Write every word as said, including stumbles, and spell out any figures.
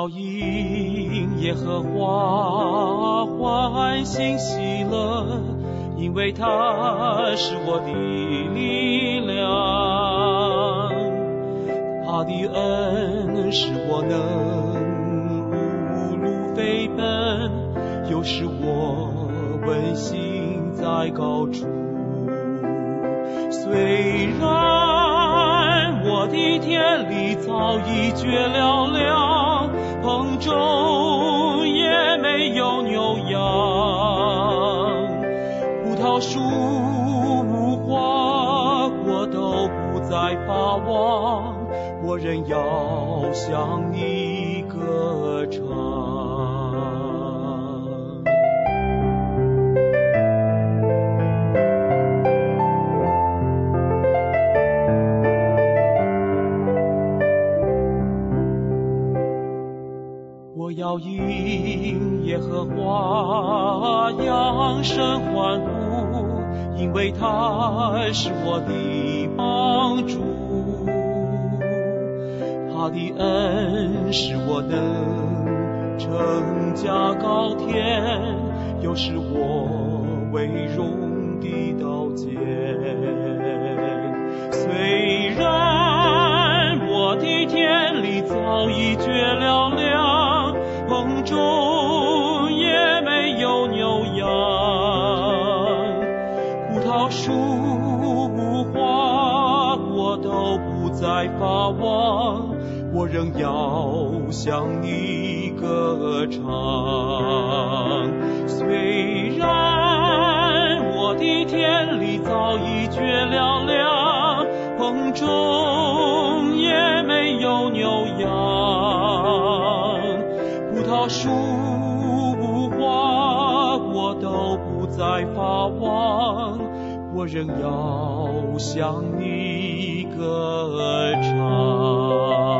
要因耶和华欢欣喜乐，因为他是我的力量。他的恩使我能无路飞奔，又使我温馨在高处。虽然我的田里早已绝了粮，棚中也没有牛羊，葡萄树无花果都不再发旺，我仍要向你歌唱。我要因耶和华扬声欢呼，因为他是我的帮助。他的恩使我能乘驾高天，又使我为荣的刀剑。虽然我的田里早已绝了粮，棚中也没有牛羊，葡萄树无花果都不再发旺，我仍要向你歌唱。虽然我的田里早已绝了粮，棚中也没有牛羊，葡萄树无花果都不再发旺，我仍要向你歌唱。